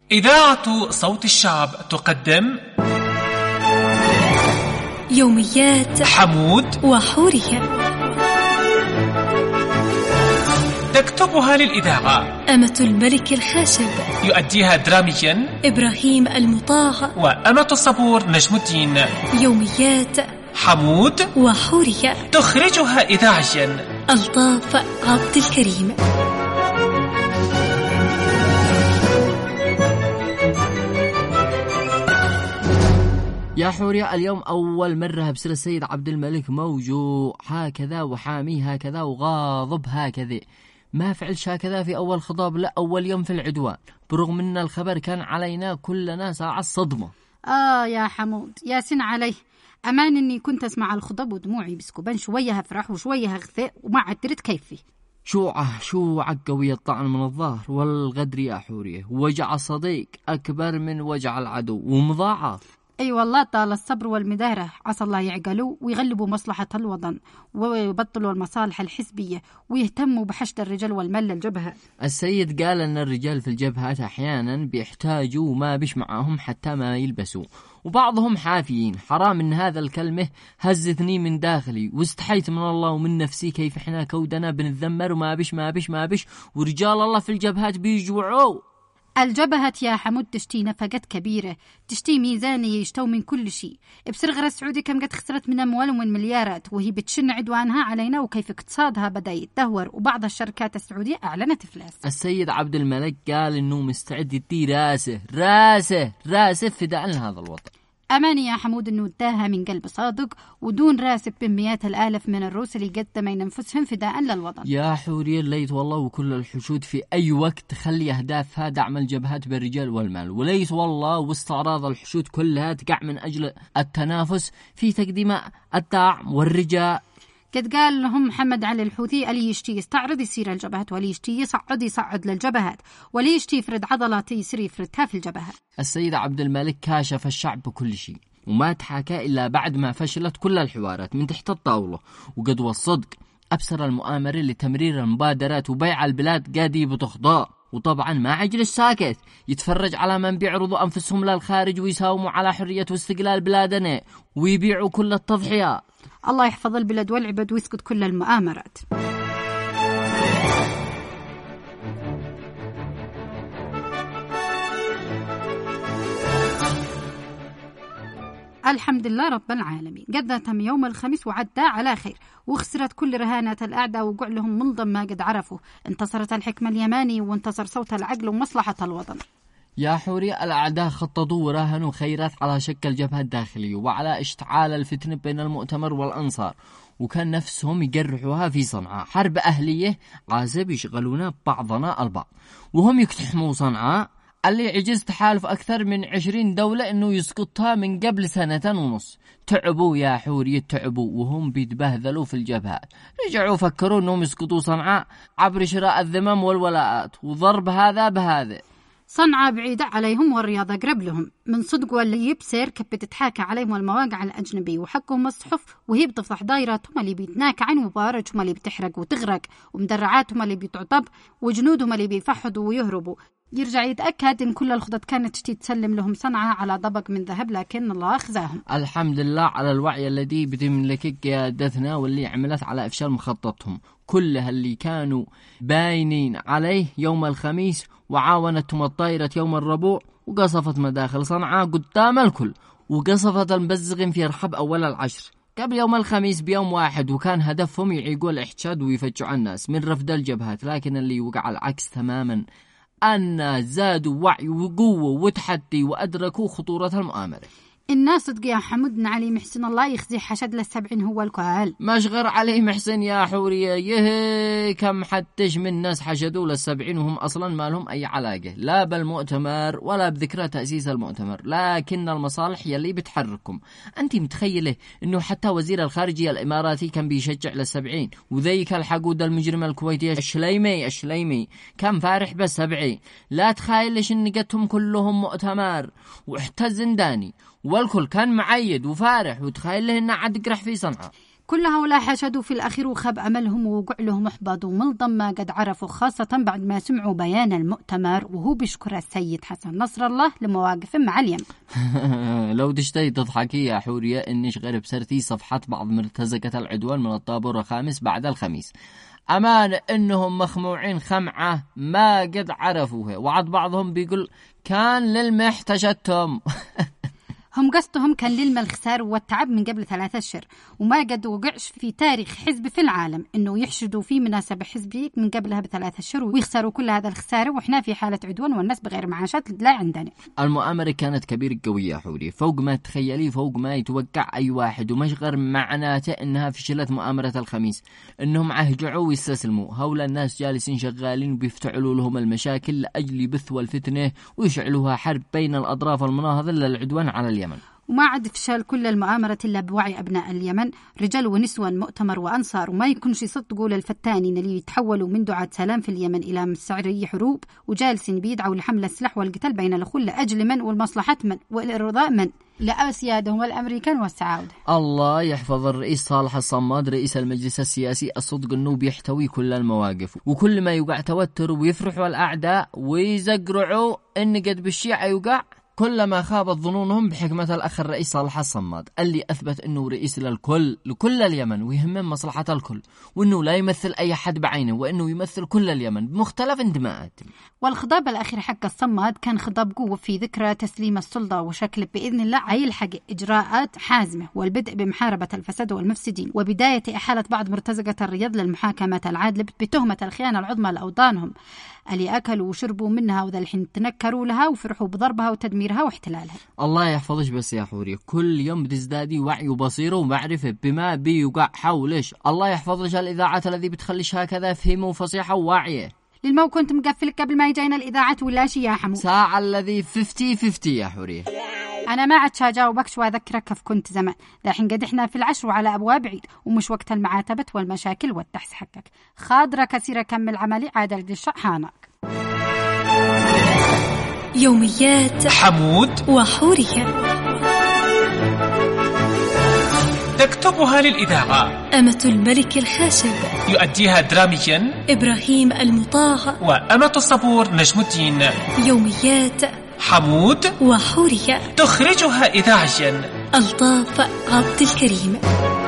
إذاعة صوت الشعب تقدم يوميات حمود وحورية، تكتبها للإذاعة أمة الملك الخاشب، يؤديها دراميا إبراهيم المطاع، وأمة الصبور نجم الدين. يوميات حمود وحورية، تخرجها إذاعيا ألطاف عبد الكريم. يا حورية، اليوم أول مرة بسر السيد عبد الملك موجوع هكذا وحامي هكذا وغاضب هكذا، ما فعلش هكذا في أول خطاب، لا أول يوم في العدوان، برغم أن الخبر كان علينا كلنا ساعة صدمة. يا حمود يا سن عليه، أمان أني كنت أسمع الخطب ودموعي بسكوبان، شوية هفرح وشوية هغثاء وما عدرت كيفي. شوعة قوية الطعن من الظهر والغدر يا حورية، وجع الصديق أكبر من وجع العدو ومضاعف. أي والله، طال الصبر والمدارة، عسى الله يعقلوا ويغلبوا مصلحة الوطن ويبطلوا المصالح الحزبية ويهتموا بحشد الرجال والمال للجبهة. السيد قال أن الرجال في الجبهات أحيانا بيحتاجوا ما بيش معهم حتى ما يلبسوا، وبعضهم حافيين. حرام إن هذا الكلمة هزتني من داخلي واستحيت من الله ومن نفسي، كيف إحنا كودنا بنتذمر وما بيش ورجال الله في الجبهات بيجوعوا. الجبهة يا حمود تشتي نفقات كبيرة، تشتي ميزانية يشتو من كل شيء. بسرغرة السعودية كم قد خسرت من أموال ومن مليارات وهي بتشن عدوانها علينا، وكيف اقتصادها بدأ يتدهور، وبعض الشركات السعودية أعلنت إفلاس. السيد عبد الملك قال إنه مستعد يدي راسه فداء لهذا الوطن. أماني يا حمود أنه اداها من قلب صادق ودون راسب بمئات الآلاف من الروس اللي قدمين أنفسهم فداء للوطن. يا حورية، ليت والله وكل الحشود في أي وقت تخلي أهدافها دعم الجبهات بالرجال والمال، وليت والله واستعراض الحشود كلها تقع من أجل التنافس في تقديم الدعم والرجاء. قد قال لهم محمد علي الحوثي: اللي يشتي يستعرض يصير الجبهات، واللي يشتي يصعد للجبهات، واللي يشتي يفرد عضلات يصير يفردها في الجبهات. السيد عبد الملك كاشف الشعب بكل شيء، وما تحاكى إلا بعد ما فشلت كل الحوارات من تحت الطاولة، وقد والصدق أبصر المؤامرين لتمرير المبادرات وبيع البلاد قادي بتخضاء. وطبعا ما عجلش ساكت يتفرج على من بيعرضوا أنفسهم للخارج ويساوموا على حرية واستقلال بلادنا ويبيعوا كل التضحيات. الله يحفظ البلاد والعباد ويسكت كل المؤامرات. الحمد لله رب العالمين، قد تم يوم الخميس وعدى على خير، وخسرت كل رهانات الأعداء وقع لهم منظم ما قد عرفوا. انتصرت الحكمة اليماني وانتصر صوت العقل ومصلحة الوطن. يا حوري، الأعداء خططوا وراهنوا خيرات على شكل الجبهة الداخلية وعلى اشتعال الفتنة بين المؤتمر والأنصار، وكان نفسهم يقرحوها في صنعاء، حرب أهلية عازب يشغلونا بعضنا البعض، وهم يقتحموا صنعاء اللي عجز تحالف أكثر من 20 دولة إنه يسقطها من قبل 1.5 سنة. تعبوا يا حورية، تعبوا وهم بيتبهذلوا في الجبهات. رجعوا فكروا إنهم يسقطوا صنعاء عبر شراء الذمم والولاءات وضرب هذا بهذا. صنعاء بعيدة عليهم والرياضة قرب لهم، من صدق واللي يبصر كيف بتتحاكى عليهم المواقع الأجنبية وحقهم الصحف، وهي بتفضح دايراتهم اللي بيتناكعن، وبارجهم اللي بتحرق وتغرق، ومدرعاتهم اللي بتعطب، وجنودهم اللي بيفحدوا ويهربوا. يرجع يتأكد إن كل الخطط كانت تسلم لهم صنعاء على طبق من ذهب، لكن الله أخزاهم. الحمد لله على الوعي الذي بتملك قيادتنا واللي عملت على إفشال مخططهم كلها اللي كانوا باينين عليه يوم الخميس، وعاونتهم الطائرة يوم الربوع وقصفت مداخل صنعاء قدام الكل، وقصفت المبزغين في رحب أول العشر قبل يوم الخميس بيوم واحد، وكان هدفهم يعيقوا الاحتشاد ويفتشوا الناس من رفض الجبهات. لكن اللي وقع العكس تماما، أن زادوا وعي وقوة وتحدي وأدركوا خطورة المؤامرة. الناس صدق يا حمود بن علي محسن الله يخزي حشد لل70 هو الكهال. مشغر عليه محسن يا حورية، كم حدش من الناس حشدوا لل70 وهم أصلا ما لهم أي علاقة لا بالمؤتمر ولا بذكرى تأسيس المؤتمر، لكن المصالح يلي بتحرككم. أنت متخيلة أنه حتى وزير الخارجية الإماراتي كان بيشجع لل70، وذيك الحقود المجرم الكويتي الشليمي كان فارح بال70. لا تخيلش أن قتهم كلهم مؤتمر واحتز زنداني والكل كان معيد وفارح، وتخيل له إنه عاد يقرح في صنعاء. كل هؤلاء حشدوا في الأخير وخاب أملهم ووقع لهم إحباط وملضم ما قد عرفوا، خاصة بعد ما سمعوا بيان المؤتمر وهو بيشكر السيد حسن نصر الله لمواقفه مع اليمن. لو تشتهي تضحكي يا حورية إنش غير بسرتي صفحات بعض مرتزقة العدوان من الطابور الخامس بعد الخميس، أمان إنهم مخموعين خمعة ما قد عرفوها، وعد بعضهم بيقول كان للمحتشتهم. هم قصدهم كان للم الخسار والتعب من قبل 3 أشهر، وما قد وقعش في تاريخ حزب في العالم إنه يحشدوا في مناسبة حزبية من قبلها ب3 أشهر ويخسروا كل هذا الخسارة، وإحنا في حالة عدوان والناس بغير معاشات لا عندنا. المؤامرة كانت كبيرة قوية حوري، فوق ما تخيلي، فوق ما يتوقع أي واحد، ومشغر معناته إنها فشلت مؤامرة الخميس، إنهم عهجعوا ويستسلموا. هؤلاء الناس جالسين شغالين وبيفتعلوا لهم المشاكل لأجل يبثوا الفتنة ويشعلوها حرب بين الأطراف المناهضة للعدوان على اليمن. وما عاد فشل كل المؤامرة إلا بوعي أبناء اليمن، رجال ونسوان، مؤتمر وأنصار، وما يكونش يصدقوا للفتانين اللي يتحولوا من دعاة سلام في اليمن إلى مستعري حروب، وجالسين بيدعوا لحمل السلاح والقتال بين الأخوة لأجل من والمصلحة من والإرضاء من لأسيادهم والأمريكان والسعودة. الله يحفظ الرئيس صالح الصماد رئيس المجلس السياسي. الصدق أنه بيحتوي كل المواقف، وكل ما يوقع توتر ويفرحوا الأعداء ويزقرعوا إن قد بالشيعة يوقع، كلما خابت ظنونهم بحكمة الأخ الرئيس صالح الصماد اللي أثبت أنه رئيس لكل اليمن ويهمم مصلحة الكل، وأنه لا يمثل أي حد بعينه، وأنه يمثل كل اليمن بمختلف انتماءات. والخطاب الأخير حق الصماد كان خطاب قوة في ذكرى تسليم السلطة، وشكل بإذن الله هيلحق إجراءات حازمة والبدء بمحاربة الفساد والمفسدين، وبداية إحالة بعض مرتزقة الرياض للمحاكمة العادلة بتهمة الخيانة العظمى لأوطانهم اللي أكلوا وشربوا منها، وذا الحين تنكروا لها وفرحوا بضربها وتدميرها واحتلالها. الله يحفظش بس يا حوري، كل يوم بتزدادي وعي وبصيرة ومعرفة بما بيوقع حولش. الله يحفظش الإذاعات الذي بتخليش هكذا فهمه وفصيحة وواعية. للمو كنت مقفل قبل ما يجينا الإذاعات ولا شي يا حمو؟ ساعة الذي 50-50 يا حوري. أنا ما عاد شاجاوبكش وأذكرك كيف كنت زمان، الحين قد إحنا في العشر وعلى أبواب عيد، ومش وقت المعاتبة والمشاكل والتحس حقك. خاضرة كثيرة كمل عملي عادل الشحانك. يوميات حمود وحورية تكتبها للإذاعة أمة الملك الخاشب، يؤديها دراميا إبراهيم المطاع، وأمة الصبور نجم الدين. يوميات حمود وحورية تخرجها إذاعيا ألطاف عبد الكريم.